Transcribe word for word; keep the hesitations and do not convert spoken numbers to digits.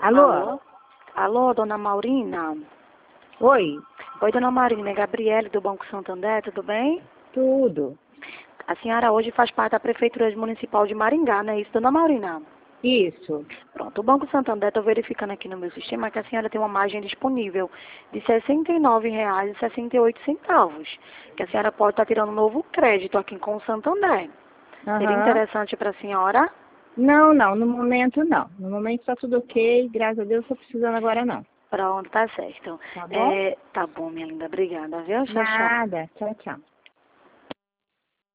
Alô? Alô? Alô, dona Maurina? Oi, Oi, dona Maurina, é Gabriele do Banco Santander, tudo bem? tudo. A senhora hoje faz parte da Prefeitura Municipal de Maringá, não é isso, dona Maurina? Isso. Pronto, o Banco Santander, estou verificando aqui no meu sistema que a senhora tem uma margem disponível de sessenta e nove reais e sessenta e oito centavos, que a senhora pode estar tirando um novo crédito aqui com o Santander. Seria Aham. interessante para a senhora? Não, não, no momento não. No momento tá tudo ok, graças a Deus, tô precisando agora não. Pronto, tá certo. Tá bom? É, tá bom, minha linda, obrigada, viu? Tchau, tchau. Nada. Tchau, tchau.